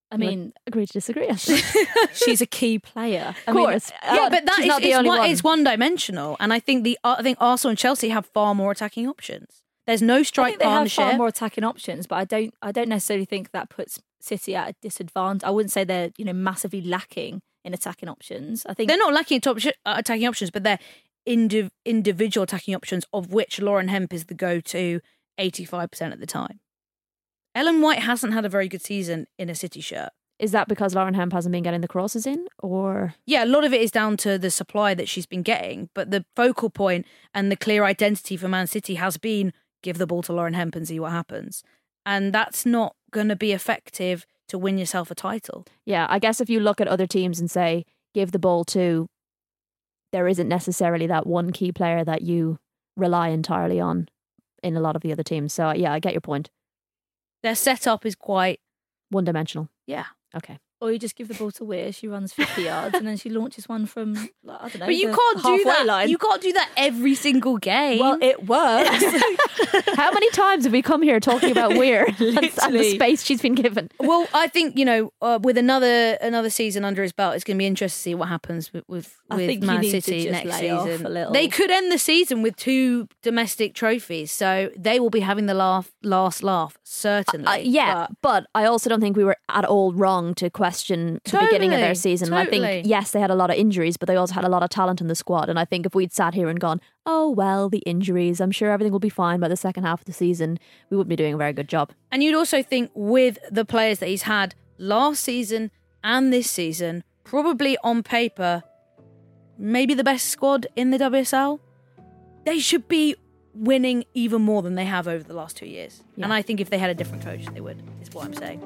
I mean,
agree to disagree.
she's a key player.
Of course.
I mean,
yeah, but that
she's
is
not the
it's
only
one,
one.
it's one dimensional, and I think the I think Arsenal and Chelsea have far more attacking options. There's no
I
strike
think they have
partnership.
far more attacking options, but I don't. I don't necessarily think that puts City at a disadvantage. I wouldn't say they're you know massively lacking in attacking options. I think
They're not lacking top sh- uh, attacking options, but they're indiv- individual attacking options, of which Lauren Hemp is the go-to eighty-five percent of the time. Ellen White hasn't had a very good season in a City shirt.
Is that because Lauren Hemp hasn't been getting the crosses in, or
Yeah, a lot of it is down to the supply that she's been getting, but the focal point and the clear identity for Man City has been give the ball to Lauren Hemp and see what happens. And that's not going to be effective to win yourself a title.
yeah? I guess if you look at other teams and say give the ball to, there isn't necessarily that one key player that you rely entirely on in a lot of the other teams. So yeah, I get your point.
Their setup is quite
one dimensional.
Yeah.
Okay.
Or you just give the ball to Weir, she runs fifty yards, and then she launches one from, like, I don't know,
But you
the
can't do
halfway
that.
line.
You can't do that every single game.
Well, it works.
How many times have we come here talking about Weir and, and the
Literally.
space she's been given?
Well, I think you know, uh, with another another season under his belt, it's going to be interesting to see what happens with with,
I
with
think you
Man
need to
City
just
next
lay off
season.
a little.
They could end the season with two domestic trophies, so they will be having the laugh, last laugh, certainly.
Uh, yeah, but, I also don't think we were at all wrong to question the beginning of their
Totally,
season. And I
totally.
think, yes, they had a lot of injuries, but they also had a lot of talent in the squad. And I think if we'd sat here and gone, oh, well, the injuries, I'm sure everything will be fine by the second half of the season, we wouldn't be doing a very good job.
And you'd also think with the players that he's had last season and this season, probably on paper, maybe the best squad in the W S L, they should be winning even more than they have over the last two years.
Yeah.
And I think if they had a different coach, they would, is what I'm saying.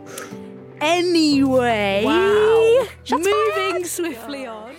Anyway,
Wow.
moving swiftly on.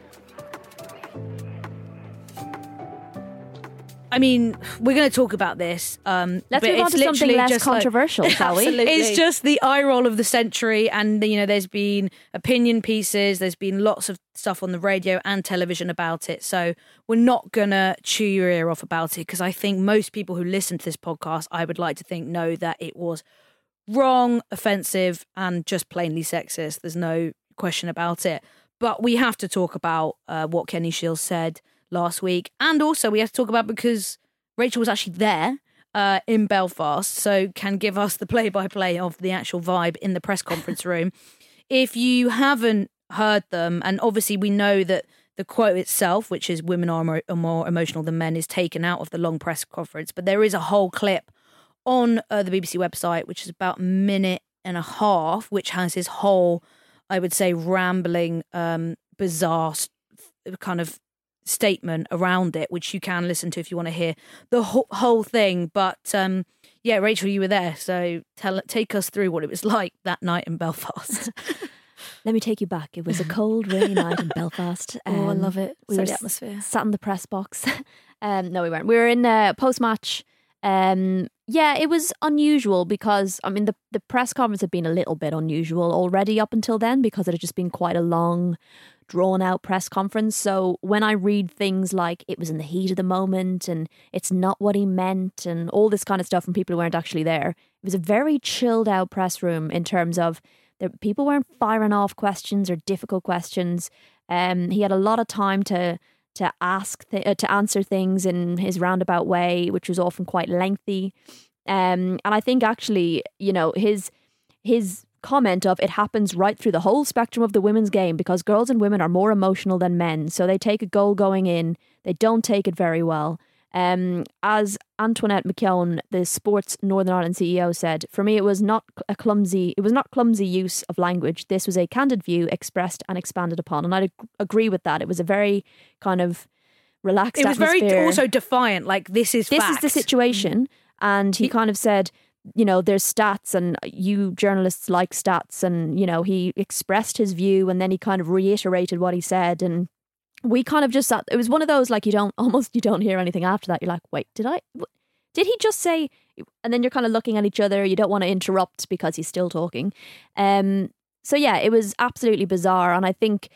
I mean, we're going to talk about this. Um,
Let's
but
move on
it's
to something
literally
less
just like-
controversial, shall we?
Absolutely.
It's just the eye roll of the century, and you know, there's been opinion pieces, there's been lots of stuff on the radio and television about it. So we're not gonna chew your ear off about it, because I think most people who listen to this podcast, I would like to think, know that it was wrong, offensive, and just plainly sexist. There's no question about it. But we have to talk about uh, what Kenny Shields said last week, and also we have to talk about, because Rachel was actually there uh, in Belfast, so can give us the play-by-play of the actual vibe in the press conference room. If you haven't heard them, and obviously we know that the quote itself, which is women are more, are more emotional than men, is taken out of the long press conference, but there is a whole clip on uh, the B B C website, which is about a minute and a half, which has his whole, I would say, rambling, um, bizarre kind of statement around it, which you can listen to if you want to hear the whole, whole thing. But um, yeah, Rachel, you were there, so tell take us through what it was like that night in Belfast.
Let me take you back. It was a cold, rainy night in Belfast.
Oh, I
Um,
love it.
We
Set
were
the
s-
atmosphere.
sat in the press box. um, no, we weren't. We were in uh, post-match. Um, yeah, it was unusual because, I mean, the, the press conference had been a little bit unusual already up until then, because it had just been quite a long, drawn-out press conference. So when I read things like it was in the heat of the moment and it's not what he meant and all this kind of stuff from people who weren't actually there, it was a very chilled-out press room in terms of the people weren't firing off questions or difficult questions. Um, he had a lot of time to to ask th- uh, to answer things in his roundabout way, which was often quite lengthy. Um, and I think actually, you know, his his comment of it happens right through the whole spectrum of the women's game, because girls and women are more emotional than men. So they take a goal going in, they don't take it very well. Um, as Antoinette McKeown, the Sports Northern Ireland C E O, said, for me, it was not a clumsy, it was not clumsy use of language. This was a candid view expressed and expanded upon. And I ag- agree with that. It was a very kind of relaxed
It was
atmosphere.
very also defiant, like this is
This
fact.
is the situation. And he kind of said, you know, there's stats and you journalists like stats. And, you know, he expressed his view and then he kind of reiterated what he said. And we kind of just sat, it was one of those, like, you don't, almost you don't hear anything after that. You're like, wait, did I, did he just say, and then you're kind of looking at each other. You don't want to interrupt because he's still talking. Um, so yeah, it was absolutely bizarre. And I think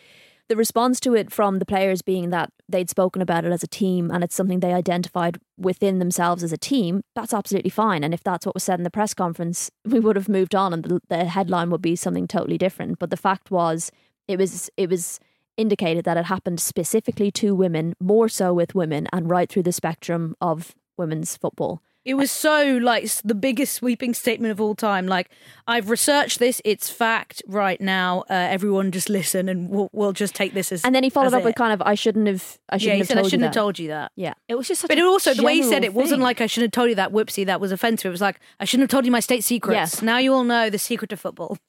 the response to it from the players being that they'd spoken about it as a team and it's something they identified within themselves as a team, that's absolutely fine. And if that's what was said in the press conference, we would have moved on and the, the headline would be something totally different. But the fact was, it was it was indicated that it happened specifically to women, more so with women, and right through the spectrum of women's football.
It was so, like, the biggest sweeping statement of all time. Like, I've researched this, it's fact right now. Uh, everyone just listen and we'll, we'll just take this as
And then he followed
as
up
it.
with kind of, I shouldn't have, I shouldn't
yeah, he
have
said,
told
I shouldn't
you
have
that.
told you that.
Yeah.
It was just such
But
a
it also,
the way he
general
said it wasn't
thing.
like I shouldn't have told you that, whoopsie, that was offensive. It was like, I shouldn't have told you my state secrets.
Yes.
Now you all know the secret of football.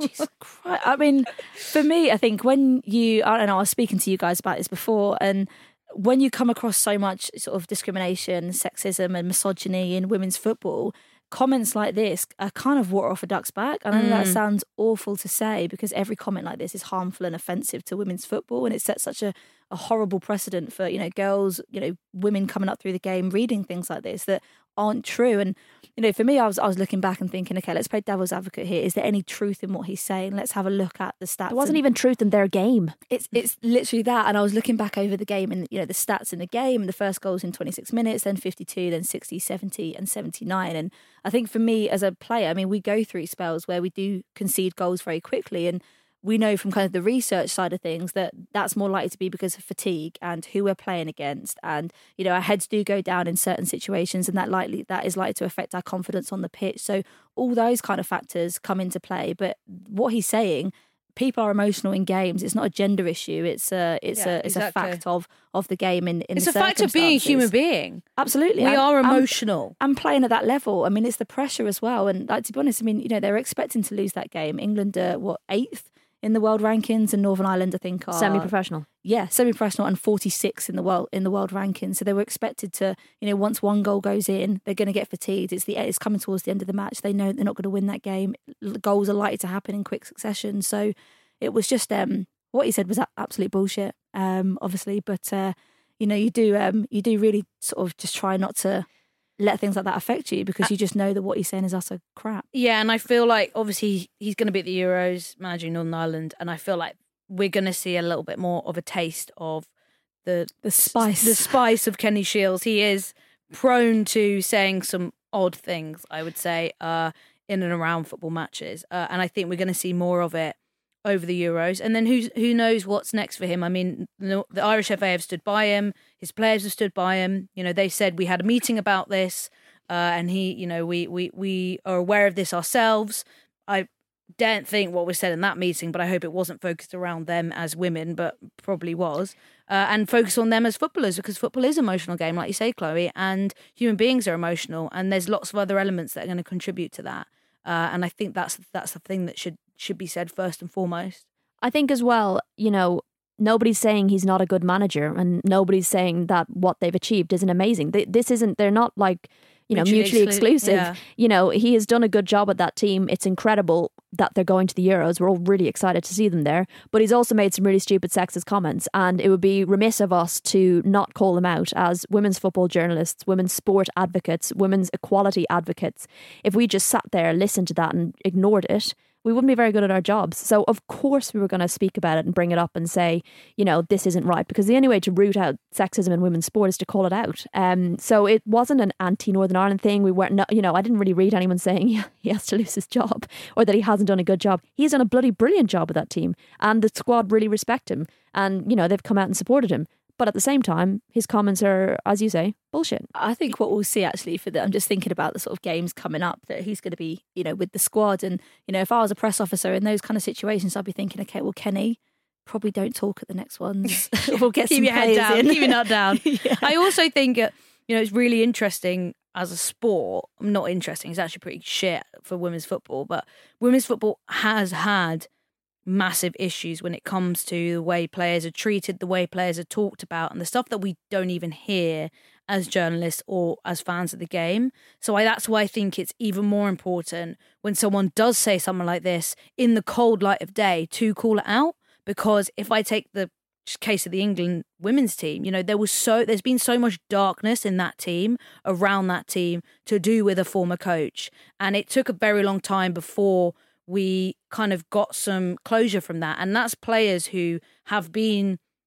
I I mean, for me, I think when you, I don't know, I was speaking to you guys about this before, and when you come across so much sort of discrimination, sexism and misogyny in women's football, comments like this are kind of water off a duck's back. And I know that
Mm.
sounds awful to say because every comment like this is harmful and offensive to women's football, and it sets such a, a horrible precedent for, you know, girls, you know, women coming up through the game reading things like this that aren't true. And, you know, for me, I was I was looking back and thinking, okay, let's play devil's advocate here. Is there any truth in what he's saying? Let's have a look at the stats.
There wasn't
and-
even truth in their game.
It's it's literally that. And I was looking back over the game and, you know, the stats in the game. The first goal was in twenty-six minutes, then fifty-two, then sixty, seventy and seventy-nine. And I think for me as a player, I mean, we go through spells where we do concede goals very quickly. And we know from kind of the research side of things that that's more likely to be because of fatigue and who we're playing against. And, you know, our heads do go down in certain situations, and that likely that is likely to affect our confidence on the pitch. So all those kind of factors come into play. But what he's saying, people are emotional in games. It's not a gender issue. It's a it's
Yeah,
a it's
exactly.
a fact of of the game. In, in
It's
the
a fact of being a human
circumstances.
being.
Absolutely,
We
And-
are
and-
emotional.
And playing at that level. I mean, it's the pressure as well. And like, to be honest, I mean, you know, they're expecting to lose that game. England are what, eighth in the world rankings, and Northern Ireland, I think, are
Semi-professional.
Yeah, semi-professional, and forty-six in the world in the world rankings. So they were expected to, you know, once one goal goes in, they're going to get fatigued. It's the it's coming towards the end of the match. They know they're not going to win that game. Goals are likely to happen in quick succession. So it was just um what he said was a- absolute bullshit. Um, obviously, but uh, you know, you do um you do really sort of just try not to let things like that affect you, because you just know that what he's saying is utter crap.
Yeah, and I feel like obviously he's going to be at the Euros managing Northern Ireland, and I feel like we're going to see a little bit more of a taste of the
the spice,
the spice of Kenny Shiels. He is prone to saying some odd things, I would say, uh, in and around football matches, uh, and I think we're going to see more of it over the Euros. And then who's who knows what's next for him? I mean, the, the Irish F A have stood by him. His players have stood by him. You know, they said we had a meeting about this, uh, and he, you know, we we we are aware of this ourselves. I don't think what was said in that meeting, but I hope it wasn't focused around them as women, but probably was, uh, and focus on them as footballers, because football is an emotional game, like you say, Chloe, and human beings are emotional, and there's lots of other elements that are going to contribute to that. Uh, and I think that's that's the thing that should should be said first and foremost.
I think as well, you know, nobody's saying he's not a good manager, and nobody's saying that what they've achieved isn't amazing. Th- This isn't, they're not like, you know,
Mutually
mutually
exclu-
exclusive.
yeah.
You know, he has done a good job at that team. It's incredible that they're going to the Euros. We're all really excited to see them there. But he's also made some really stupid sexist comments, and it would be remiss of us to not call him out as women's football journalists, women's sport advocates, women's equality advocates. If we just sat there, listened to that and ignored it, we wouldn't be very good at our jobs. So of course we were going to speak about it and bring it up and say, you know, this isn't right, because the only way to root out sexism in women's sport is to call it out. Um, so it wasn't an anti-Northern Ireland thing. We weren't, you know, I didn't really read anyone saying he has to lose his job or that he hasn't done a good job. He's done a bloody brilliant job with that team, and the squad really respect him, and, you know, they've come out and supported him. But at the same time, his comments are, as you say, bullshit.
I think what we'll see actually for the, I'm just thinking about the sort of games coming up that he's going to be, you know, with the squad. And, you know, if I was a press officer in those kind of situations, I'd be thinking, okay, well, Kenny, probably don't talk at the next ones. We'll get
Keep
some
your head
players
down.
in.
Keep your nut down. I also think, uh, you know, it's really interesting as a sport. Not interesting. It's actually pretty shit for women's football. But women's football has had massive issues when it comes to the way players are treated, the way players are talked about, and the stuff that we don't even hear as journalists or as fans of the game. So I, that's why I think it's even more important when someone does say something like this in the cold light of day to call it out. Because if I take the case of the England women's team, you know, there was so there's been so much darkness in that team, around that team, to do with a former coach, and it took a very long time before we kind of got some closure from that. And that's players who have been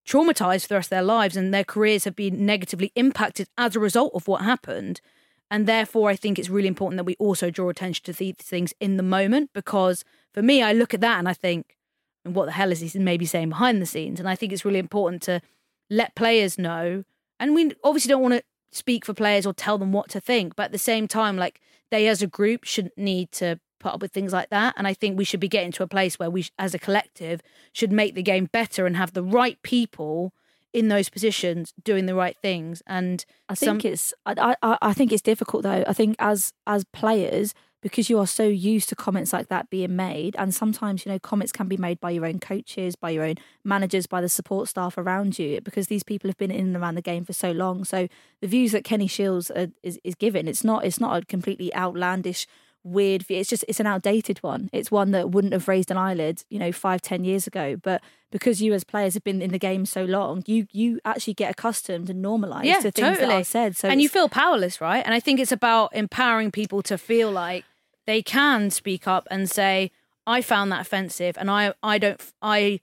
traumatized for the rest of their lives, and their careers have been negatively impacted as a result of what happened. And therefore, I think it's really important that we also draw attention to these things in the moment, because for me, I look at that and I think, what the hell is he maybe saying behind the scenes? And I think it's really important to let players know. And we obviously don't want to speak for players or tell them what to think, but at the same time, like, they as a group shouldn't need to put up with things like that. And I think we should be getting to a place where we, as a collective, should make the game better and have the right people in those positions doing the right things. And
I think
some...
it's I, I I think it's difficult though. I think as as players, because you are so used to comments like that being made, and sometimes, you know, comments can be made by your own coaches, by your own managers, by the support staff around you, because these people have been in and around the game for so long. So the views that Kenny Shiels are, is is giving, it's not it's not a completely outlandish, weird view. It's just it's an outdated one. It's one that wouldn't have raised an eyelid, you know, five, ten years ago. But because you as players have been in the game so long, you you actually get accustomed and normalised
yeah,
to things
totally.
that are said. So
and you
it's-
feel powerless, right? And I think it's about empowering people to feel like they can speak up and say, I found that offensive, and I I don't I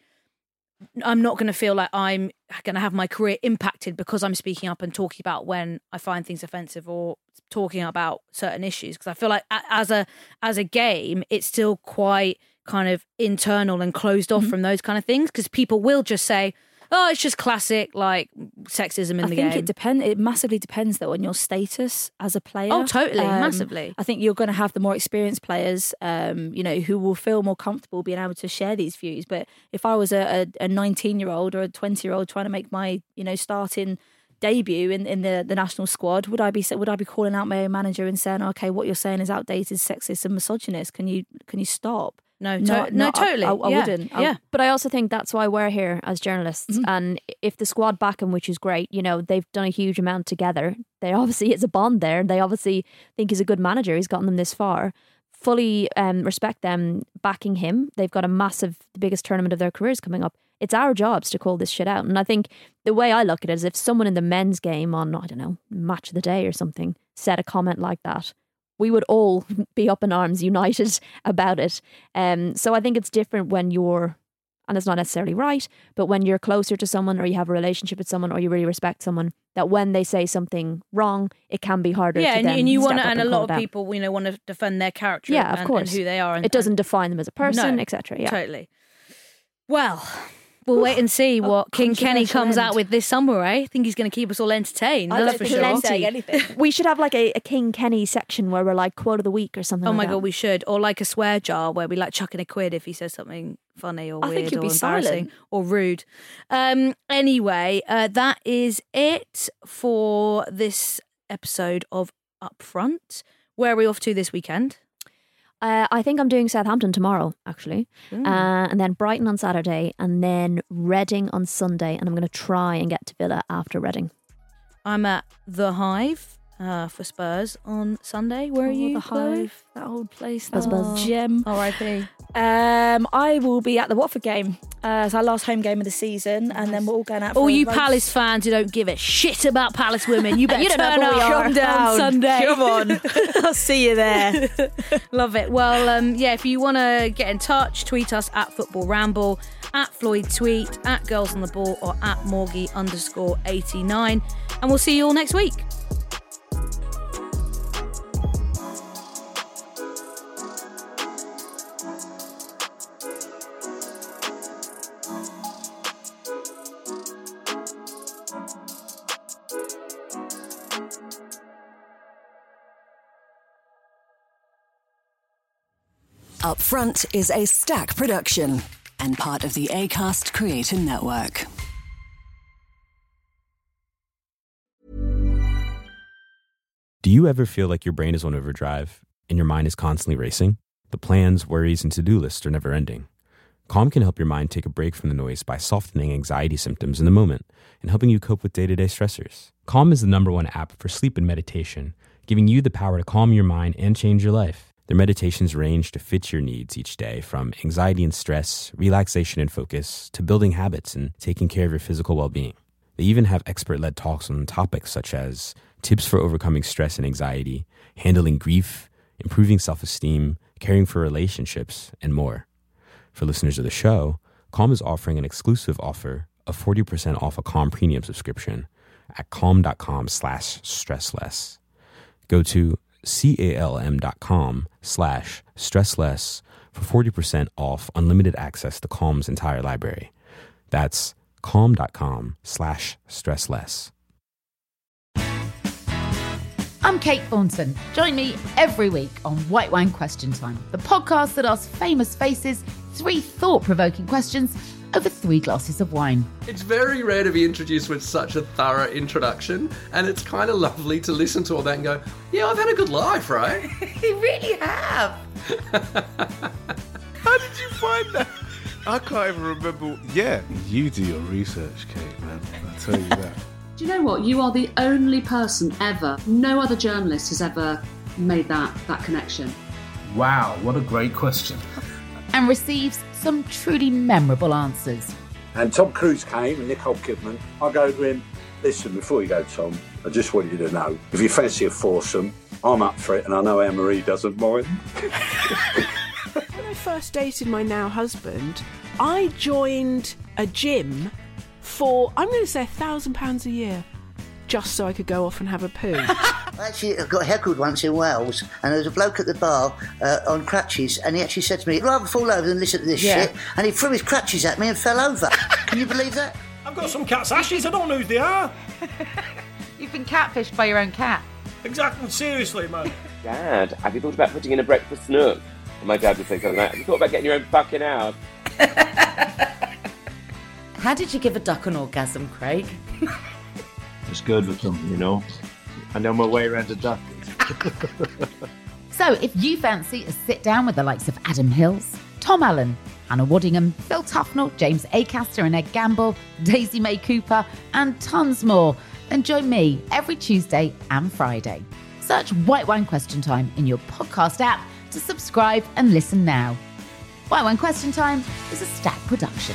I'm not going to feel like I'm going to have my career impacted because I'm speaking up and talking about when I find things offensive or talking about certain issues. Because I feel like a- as a as a game, it's still quite kind of internal and closed off
Mm-hmm.
from those kind of things, because people will just say, oh, it's just classic, like, sexism in
I
the
think
game.
it depend. It massively depends though on your status as a player.
Oh, totally,
Um,
massively.
I think you're going to have the more experienced players, um, you know, who will feel more comfortable being able to share these views. But if I was a a nineteen year old or a twenty year old trying to make my, you know, starting debut in, in the, the national squad, would I be would I be calling out my own manager and saying, okay, what you're saying is outdated, sexist, and misogynist? Can you can you stop?
No, to- no,
I-
totally.
I, I
Yeah,
wouldn't. I-
yeah.
But I also think that's why we're here as journalists. And if the squad back him, which is great, you know, they've done a huge amount together. There obviously is a bond there. They obviously think he's a good manager. He's gotten them this far. Fully um, respect them backing him. They've got a massive, the biggest tournament of their careers coming up. It's our jobs to call this shit out. And I think the way I look at it is if someone in the men's game on, I don't know, Match of the Day or something said a comment like that, we would all be up in arms, united about it. Um, so I think it's different when you're, and it's not necessarily right, but when you're closer to someone or you have a relationship with someone or you really respect someone, that when they say something wrong, it can be harder
Yeah,
to
and,
then
and you
step
want to,
up
and a
call
lot
it
of
out.
people, you know, want to defend their character
Yeah, of
and,
course.
and who they are. And,
it doesn't define them as a person,
No,
et cetera. Yeah,
totally. Well, we'll wait and see what King Kenny
controversial
comes
end.
out with this summer, eh? I think he's going to keep us all entertained,
I
that's
don't
for
think
sure.
he's saying anything.
We should have like a, a King Kenny section where we're like quote of the week or something.
Oh
like
my
that.
God, we should. Or like a swear jar where we like chuck in a quid if he says something funny or
I think
weird
he'd
or
be
embarrassing
silent.
or rude. Um, anyway, uh, that is it for this episode of Upfront. Where are we off to this weekend?
Uh, I think I'm doing Southampton tomorrow, actually,
Mm.
uh, and then Brighton on Saturday, and then Reading on Sunday, and I'm going to try and get to Villa after Reading.
I'm at The Hive uh, for Spurs on Sunday. Where are
Oh,
you,
the
Chloe?
Hive, that old place,
Buzz,
that
buzz.
gem.
R I P.
Um, I will be at the Watford game. Uh, it's our last home game of the season, and then we're all going out. For
All
a
you
roast.
Palace fans who don't give a shit about Palace women, you better
You don't know
turn
who we
up
are.
on
Down.
Sunday.
Come on. I'll see you there.
Love it. Well, um, yeah, if you want to get in touch, tweet us at Football Ramble, at Floyd Tweet, at Girls on the Ball, or at Morgie underscore eighty-nine. And we'll see you all next week.
Upfront is a Stack production and part of the Acast Creator Network.
Do you ever feel like your brain is on overdrive and your mind is constantly racing? The plans, worries, and to-do lists are never ending. Calm can help your mind take a break from the noise by softening anxiety symptoms in the moment and helping you cope with day-to-day stressors. Calm is the number one app for sleep and meditation, giving you the power to calm your mind and change your life. Their meditations range to fit your needs each day, from anxiety and stress, relaxation and focus, to building habits and taking care of your physical well-being. They even have expert-led talks on topics such as tips for overcoming stress and anxiety, handling grief, improving self-esteem, caring for relationships, and more. For listeners of the show, Calm is offering an exclusive offer of forty percent off a Calm premium subscription at calm.com slash stressless. Go to calm.com slash stressless for forty percent off unlimited access to Calm's entire library. That's calm.com slash stressless.
I'm Kate Thornton. Join me every week on White Wine Question Time, the podcast that asks famous faces three thought-provoking questions over three glasses of wine.
It's very rare to be introduced with such a thorough introduction, and it's kind of lovely to listen to all that and go, yeah, I've had a good life, right?
You really have.
How did you find that? I can't even remember. Yeah, you do your research, Kate, man. I tell you that.
Do you know what? You are the only person ever, no other journalist has ever made that, that connection.
Wow, what a great question.
And receives some truly memorable answers.
And Tom Cruise came and Nicole Kidman. I go to him, listen, before you go, Tom, I just want you to know, if you fancy a foursome, I'm up for it, and I know Anne-Marie doesn't mind.
When I first dated my now husband, I joined a gym for, I'm going to say, a thousand pounds a year, just so I could go off and have a poo.
I actually got heckled once in Wales, and there was a bloke at the bar uh, on crutches, and he actually said to me, I'd rather fall over than listen to this
Yeah.
shit, and he threw his crutches at me and fell over. Can you believe that?
I've got some cat's ashes, I don't know who they are.
You've been catfished by your own cat.
Exactly, seriously, man.
Dad, have you thought about putting in a breakfast nook? And my dad would say something like that. Have you thought about getting your own fucking house?
How did you give a duck an orgasm, Craig?
It's good with them, you know. I know my way around a duck.
So if you fancy a sit down with the likes of Adam Hills, Tom Allen, Hannah Waddingham, Phil Tufnell, James Acaster and Ed Gamble, Daisy May Cooper, and tons more, then join me every Tuesday and Friday. Search White Wine Question Time in your podcast app to subscribe and listen now. White Wine Question Time is a Stack production.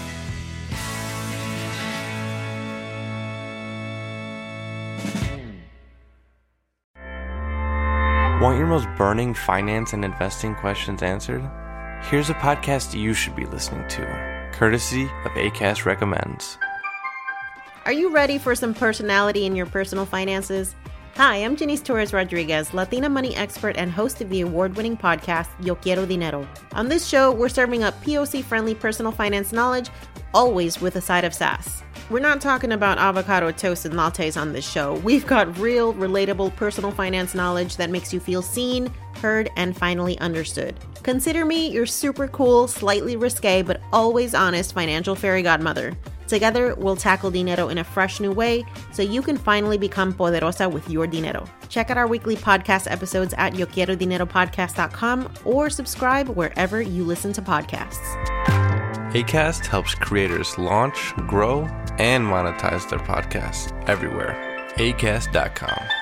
Want your most burning finance and investing questions answered? Here's a podcast you should be listening to, courtesy of Acast Recommends.
Are you ready for some personality in your personal finances? Hi, I'm Janice Torres Rodriguez, Latina money expert and host of the award-winning podcast Yo Quiero Dinero. On this show, we're serving up P O C-friendly personal finance knowledge, always with a side of sass. We're not talking about avocado toast and lattes on this show. We've got real, relatable personal finance knowledge that makes you feel seen, heard, and finally understood. Consider me your super cool, slightly risque, but always honest financial fairy godmother. Together, we'll tackle dinero in a fresh new way so you can finally become poderosa with your dinero. Check out our weekly podcast episodes at yo quiero dinero podcast dot com or subscribe wherever you listen to podcasts.
Acast helps creators launch, grow, and monetize their podcasts everywhere. acast dot com.